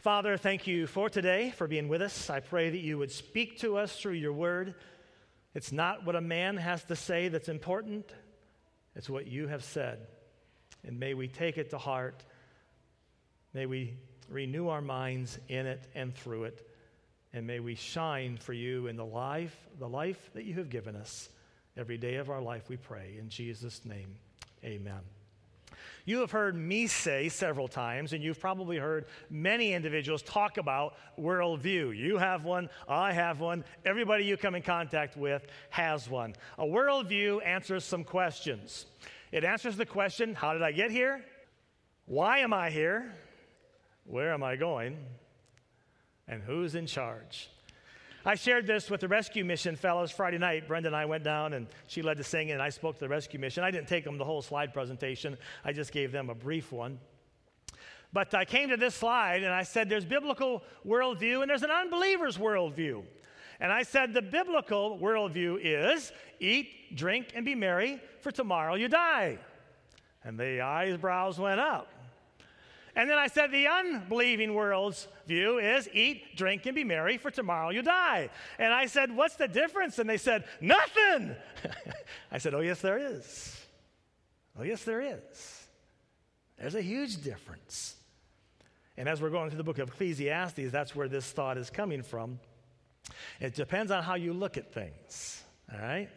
Father, thank you for today, for being with us. I pray that you would speak to us through your word. It's not what a man has to say that's important. It's what you have said. And may we take it to heart. May we renew our minds in it and through it. And may we shine for you in the life that you have given us. Every day of our life, we pray. In Jesus' name, amen. You have heard me say several times, and you've probably heard many individuals talk about worldview. You have one, I have one, everybody you come in contact with has one. A worldview answers some questions. It answers the question, how did I get here? Why am I here? Where am I going? And who's in charge? I shared this with the rescue mission fellows Friday night. Brenda and I went down, and she led the singing, and I spoke to the rescue mission. I didn't take them the whole slide presentation. I just gave them a brief one. But I came to this slide, and I said there's biblical worldview, and there's an unbeliever's worldview. And I said the biblical worldview is eat, drink, and be merry, for tomorrow you die. And the eyebrows went up. And then I said the unbelieving world's view is eat, drink, and be merry, for tomorrow you die. And I said, what's the difference? And they said, nothing. I said, oh, yes, there is. Oh, yes, there is. There's a huge difference. And as we're going through the book of Ecclesiastes, that's where this thought is coming from. It depends on how you look at things, all right?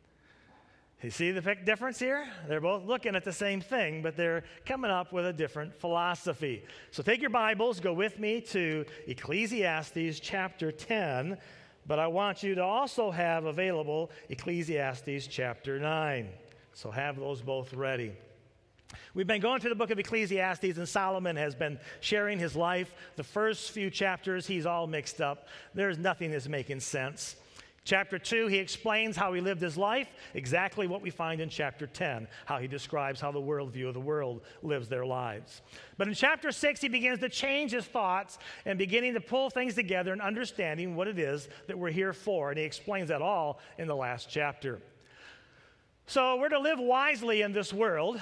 You see the difference here? They're both looking at the same thing, but they're coming up with a different philosophy. So take your Bibles, go with me to Ecclesiastes chapter 10, but I want you to also have available Ecclesiastes chapter 9. So have those both ready. We've been going through the book of Ecclesiastes, and Solomon has been sharing his life. The first few chapters, he's all mixed up. There's nothing that's making sense. Chapter 2, he explains how he lived his life, exactly what we find in chapter 10, how he describes how the worldview of the world lives their lives. But in chapter 6, he begins to change his thoughts and beginning to pull things together and understanding what it is that we're here for, and he explains that all in the last chapter. So we're to live wisely in this world.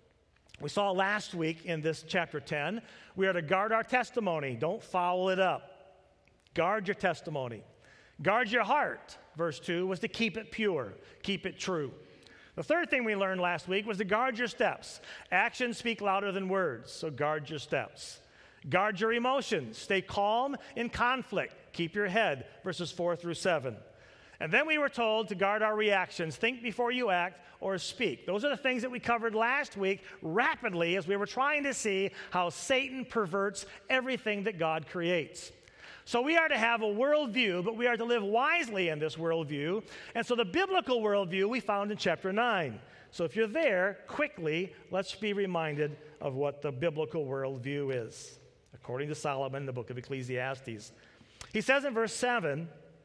We saw last week in this chapter 10, we are to guard our testimony. Don't foul it up. Guard your testimony. Guard your heart, verse 2, was to keep it pure, keep it true. The third thing we learned last week was to guard your steps. Actions speak louder than words, so guard your steps. Guard your emotions. Stay calm in conflict. Keep your head, verses 4 through 7. And then we were told to guard our reactions. Think before you act or speak. Those are the things that we covered last week rapidly as we were trying to see how Satan perverts everything that God creates. So we are to have a worldview, but we are to live wisely in this worldview. And so the biblical worldview we found in chapter 9. So if you're there, quickly, let's be reminded of what the biblical worldview is, according to Solomon, the book of Ecclesiastes. He says in verse 7,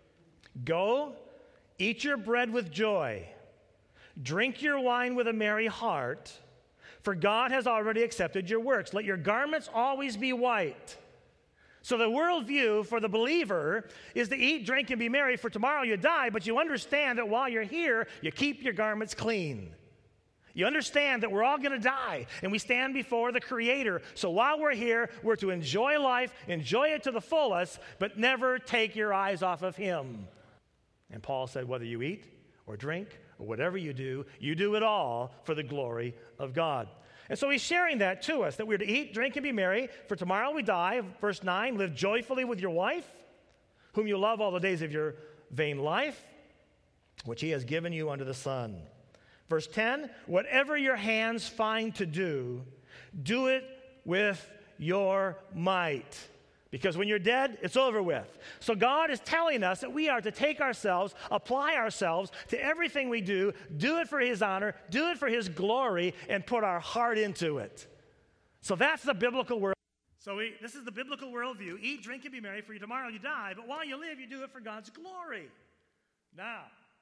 go, eat your bread with joy, drink your wine with a merry heart, for God has already accepted your works. Let your garments always be white. So the worldview for the believer is to eat, drink, and be merry, for tomorrow you die, but you understand that while you're here, you keep your garments clean. You understand that we're all going to die, and we stand before the Creator. So while we're here, we're to enjoy life, enjoy it to the fullest, but never take your eyes off of Him. And Paul said, whether you eat or drink or whatever you do it all for the glory of God. And so he's sharing that to us, that we're to eat, drink, and be merry, for tomorrow we die. Verse 9, live joyfully with your wife, whom you love all the days of your vain life, which he has given you under the sun. Verse 10, whatever your hands find to do, do it with your might. Because when you're dead, it's over with. So God is telling us that we are to take ourselves, apply ourselves to everything we do it for His honor, do it for His glory, and put our heart into it. So that's the biblical world. So this is the biblical worldview. Eat, drink, and be merry, for tomorrow you die. But while you live, you do it for God's glory. Now,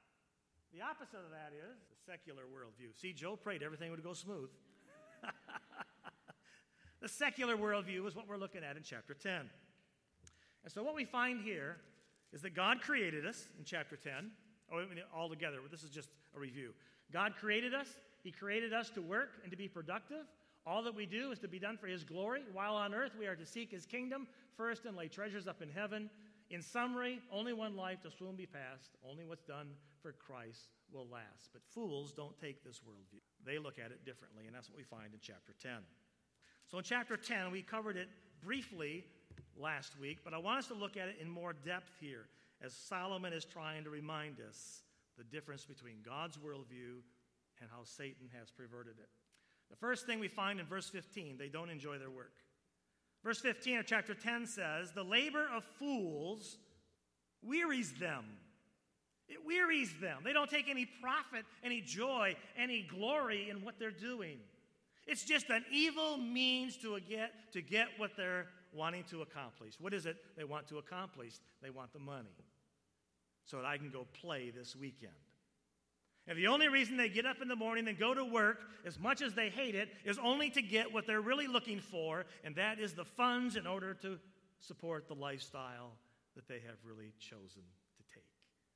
the opposite of that is the secular worldview. See, Joe prayed everything would go smooth. The secular worldview is what we're looking at in chapter 10. And so what we find here is that God created us in chapter 10. All together, this is just a review. God created us. He created us to work and to be productive. All that we do is to be done for his glory. While on earth, we are to seek his kingdom first and lay treasures up in heaven. In summary, only one life to soon be past. Only what's done for Christ will last. But fools don't take this worldview. They look at it differently, and that's what we find in chapter 10. So in chapter 10, we covered it briefly last week, but I want us to look at it in more depth here as Solomon is trying to remind us the difference between God's worldview and how Satan has perverted it. The first thing we find in verse 15, they don't enjoy their work. Verse 15 of chapter 10 says, the labor of fools wearies them. It wearies them. They don't take any profit, any joy, any glory in what they're doing. It's just an evil means to get what they're wanting to accomplish. What is it they want to accomplish? They want the money so that I can go play this weekend. And the only reason they get up in the morning and go to work, as much as they hate it, is only to get what they're really looking for, and that is the funds in order to support the lifestyle that they have really chosen to take.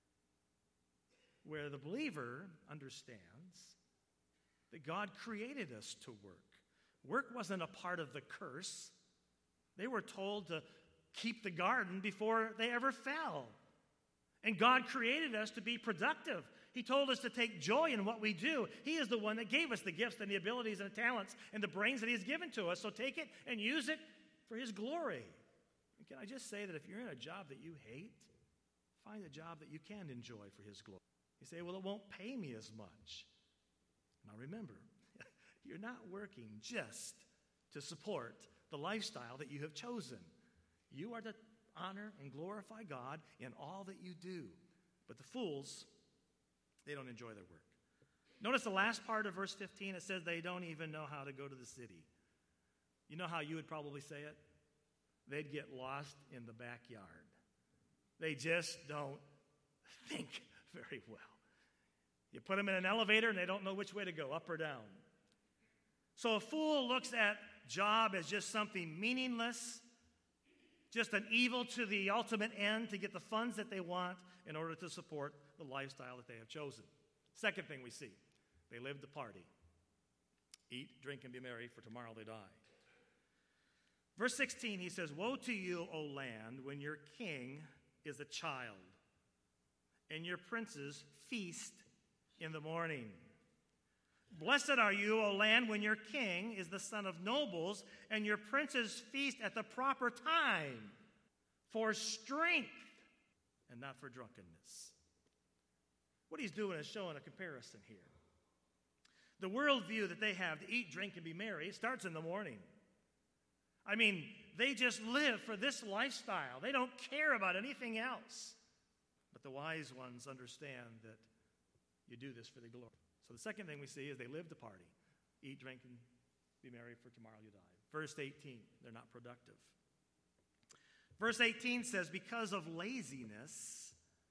Where the believer understands that God created us to work. Work wasn't a part of the curse. They were told to keep the garden before they ever fell. And God created us to be productive. He told us to take joy in what we do. He is the one that gave us the gifts and the abilities and the talents and the brains that he has given to us. So take it and use it for his glory. And can I just say that if you're in a job that you hate, find a job that you can enjoy for his glory. You say, well, it won't pay me as much. Now remember, you're not working just to support the lifestyle that you have chosen. You are to honor and glorify God in all that you do. But the fools, they don't enjoy their work. Notice the last part of verse 15. It says they don't even know how to go to the city. You know how you would probably say it? They'd get lost in the backyard. They just don't think very well. You put them in an elevator and they don't know which way to go, up or down. So a fool looks at job as just something meaningless, just an evil to the ultimate end to get the funds that they want in order to support the lifestyle that they have chosen. Second thing we see, they live to party. Eat, drink, and be merry, for tomorrow they die. Verse 16, he says, woe to you, O land, when your king is a child, and your princes feast in the morning. Blessed are you, O land, when your king is the son of nobles, and your princes feast at the proper time, for strength and not for drunkenness. What he's doing is showing a comparison here. The worldview that they have to eat, drink, and be merry starts in the morning. I mean, they just live for this lifestyle. They don't care about anything else. But the wise ones understand that you do this for the glory. So the second thing we see is they live to party. Eat, drink, and be merry, for tomorrow you die. Verse 18, they're not productive. Verse 18 says, because of laziness,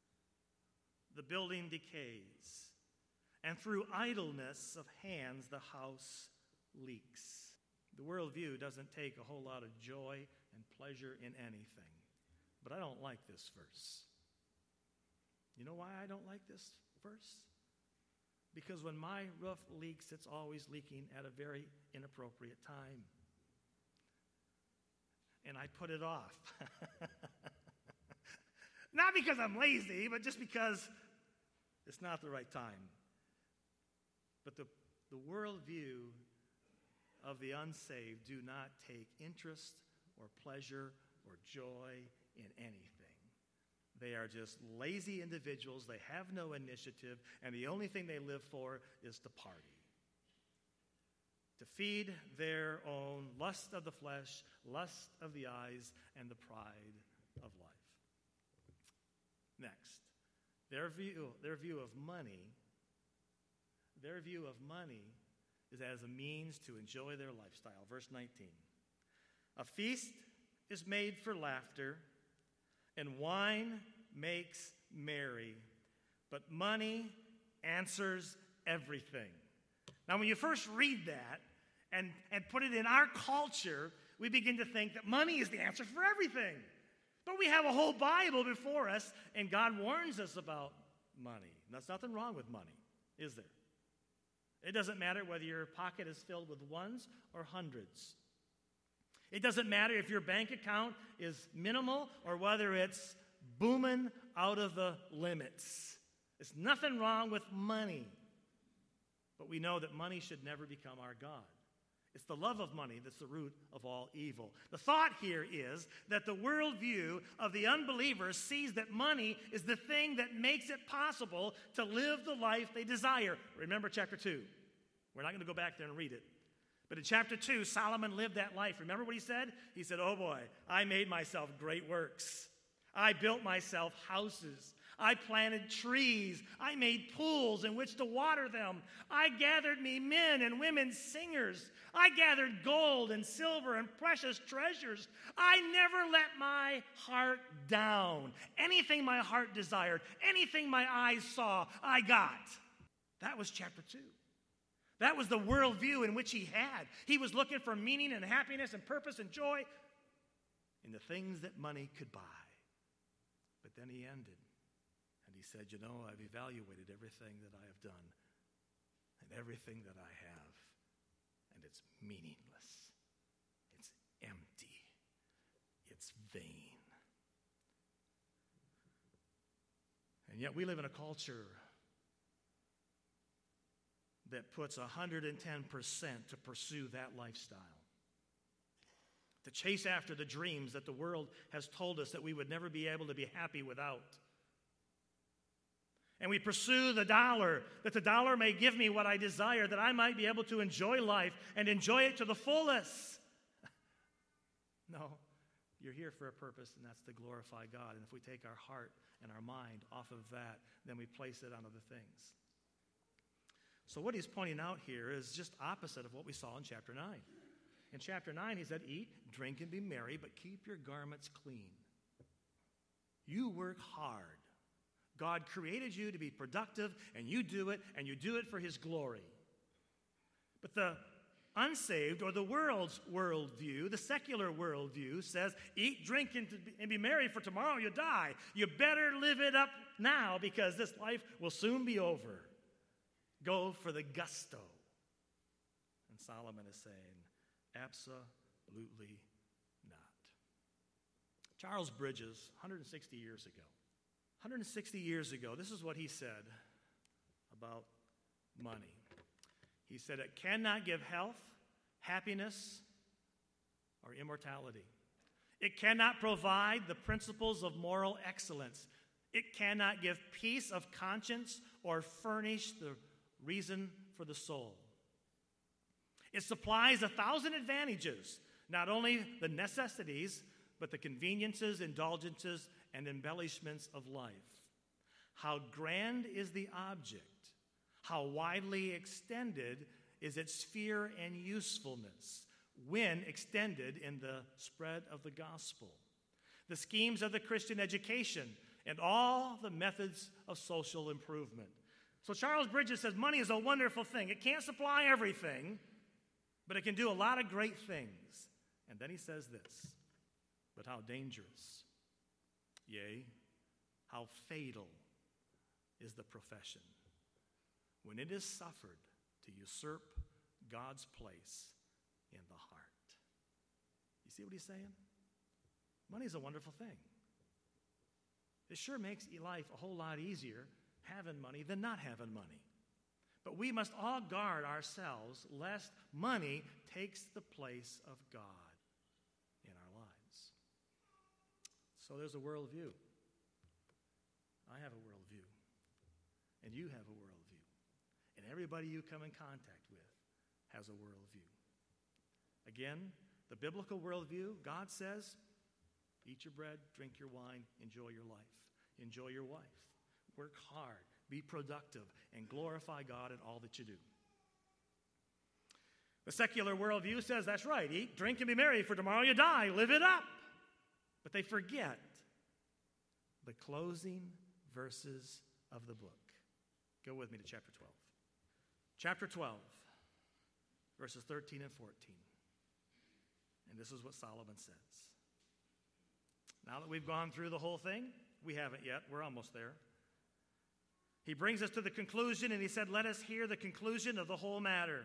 the building decays, and through idleness of hands, the house leaks. The worldview doesn't take a whole lot of joy and pleasure in anything. But I don't like this verse. You know why I don't like this verse? Because when my roof leaks, it's always leaking at a very inappropriate time. And I put it off. Not because I'm lazy, but just because it's not the right time. But the worldview of the unsaved do not take interest or pleasure or joy in anything. They are just lazy individuals. They have no initiative, and the only thing they live for is to party. To feed their own lust of the flesh, lust of the eyes, and the pride of life. Next, their view of money is as a means to enjoy their lifestyle. Verse 19. A feast is made for laughter, and wine makes merry, but money answers everything. Now, when you first read that and put it in our culture, we begin to think that money is the answer for everything. But we have a whole Bible before us, and God warns us about money. And there's nothing wrong with money, is there? It doesn't matter whether your pocket is filled with ones or hundreds. It doesn't matter if your bank account is minimal or whether it's booming out of the limits. There's nothing wrong with money. But we know that money should never become our God. It's the love of money that's the root of all evil. The thought here is that the worldview of the unbeliever sees that money is the thing that makes it possible to live the life they desire. Remember chapter 2. We're not going to go back there and read it. But in chapter 2, Solomon lived that life. Remember what he said? He said, oh boy, I made myself great works. I built myself houses. I planted trees. I made pools in which to water them. I gathered me men and women singers. I gathered gold and silver and precious treasures. I never let my heart down. Anything my heart desired, anything my eyes saw, I got. That was chapter 2. That was the worldview in which he had. He was looking for meaning and happiness and purpose and joy in the things that money could buy. But then he ended. And he said, you know, I've evaluated everything that I have done and everything that I have, and it's meaningless. It's empty. It's vain. And yet we live in a culture that puts 110% to pursue that lifestyle. To chase after the dreams that the world has told us that we would never be able to be happy without. And we pursue the dollar, that the dollar may give me what I desire, that I might be able to enjoy life and enjoy it to the fullest. No, you're here for a purpose, and that's to glorify God. And if we take our heart and our mind off of that, then we place it on other things. So what he's pointing out here is just opposite of what we saw in chapter 9. In chapter 9, he said, eat, drink, and be merry, but keep your garments clean. You work hard. God created you to be productive, and you do it for his glory. But the unsaved, or the world's worldview, the secular worldview, says, eat, drink, and be merry, for tomorrow you die. You better live it up now, because this life will soon be over. Go for the gusto. And Solomon is saying, absolutely not. Charles Bridges, 160 years ago, this is what he said about money. He said, it cannot give health, happiness, or immortality. It cannot provide the principles of moral excellence. It cannot give peace of conscience or furnish the reason for the soul. It supplies 1,000 advantages, not only the necessities, but the conveniences, indulgences, and embellishments of life. How grand is the object? How widely extended is its sphere and usefulness when extended in the spread of the gospel? The schemes of the Christian education and all the methods of social improvement. So Charles Bridges says money is a wonderful thing. It can't supply everything, but it can do a lot of great things. And then he says this, but how dangerous, yea, how fatal is the profession when it is suffered to usurp God's place in the heart. You see what he's saying? Money is a wonderful thing. It sure makes life a whole lot easier having money than not having money. But we must all guard ourselves lest money takes the place of God in our lives. So there's a worldview. I have a worldview. And you have a worldview. And everybody you come in contact with has a worldview. Again, the biblical worldview, God says, eat your bread, drink your wine, enjoy your life. Enjoy your wife. Work hard, be productive, and glorify God in all that you do. The secular worldview says, that's right, eat, drink, and be merry, for tomorrow you die. Live it up. But they forget the closing verses of the book. Go with me to chapter 12. Chapter 12, verses 13 and 14. And this is what Solomon says. Now that we've gone through the whole thing, we haven't yet, we're almost there. He brings us to the conclusion, and he said, let us hear the conclusion of the whole matter.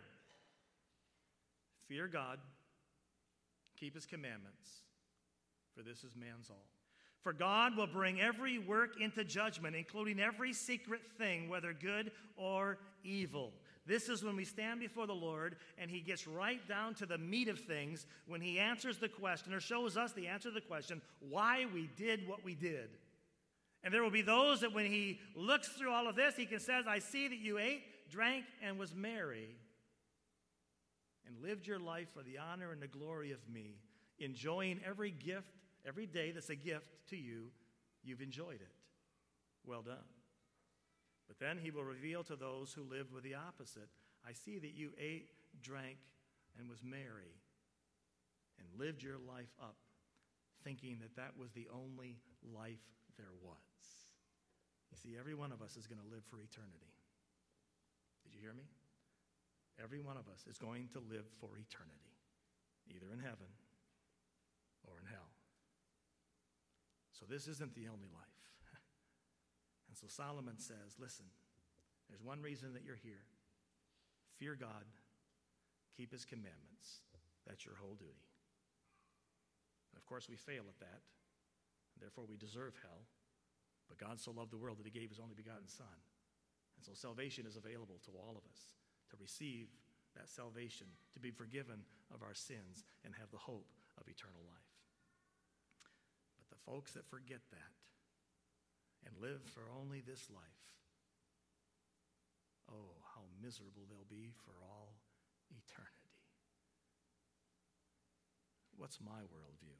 Fear God, keep his commandments, for this is man's all. For God will bring every work into judgment, including every secret thing, whether good or evil. This is when we stand before the Lord, and he gets right down to the meat of things when he answers the question, or shows us the answer to the question, why we did what we did. And there will be those that when he looks through all of this, he can say, I see that you ate, drank, and was merry, and lived your life for the honor and the glory of me, enjoying every gift, every day that's a gift to you. You've enjoyed it. Well done. But then he will reveal to those who live with the opposite, I see that you ate, drank, and was merry, and lived your life up, thinking that that was the only life there was. You see, every one of us is going to live for eternity. Did you hear me? Every one of us is going to live for eternity, either in heaven or in hell. So this isn't the only life. And so Solomon says, listen, there's one reason that you're here. Fear God, keep his commandments. That's your whole duty. And of course, we fail at that. Therefore, we deserve hell. But God so loved the world that he gave his only begotten Son. And so salvation is available to all of us to receive that salvation, to be forgiven of our sins, and have the hope of eternal life. But the folks that forget that and live for only this life, oh, how miserable they'll be for all eternity. What's my worldview?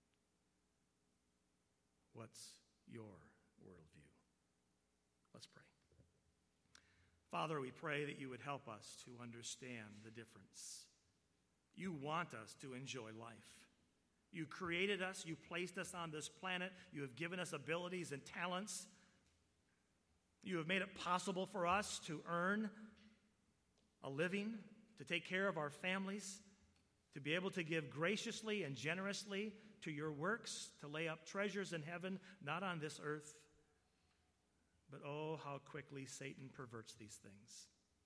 What's your worldview? Let's pray. Father, we pray that you would help us to understand the difference. You want us to enjoy life. You created us. You placed us on this planet. You have given us abilities and talents. You have made it possible for us to earn a living, to take care of our families, to be able to give graciously and generously to your works, to lay up treasures in heaven, not on this earth. But oh, how quickly Satan perverts these things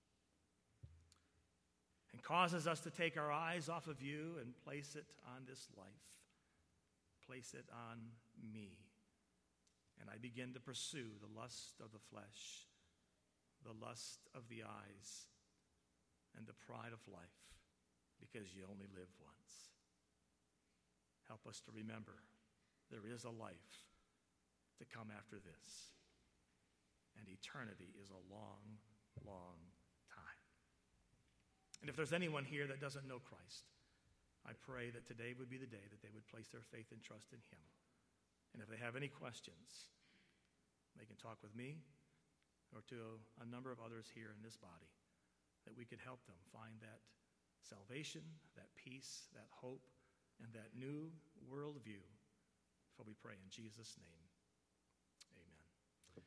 and causes us to take our eyes off of you and place it on this life, place it on me. And I begin to pursue the lust of the flesh, the lust of the eyes, and the pride of life, because you only live once. Help us to remember there is a life to come after this. And eternity is a long, long time. And if there's anyone here that doesn't know Christ, I pray that today would be the day that they would place their faith and trust in him. And if they have any questions, they can talk with me or to a number of others here in this body, that we could help them find that salvation, that peace, that hope, and that new worldview. For we pray in Jesus' name.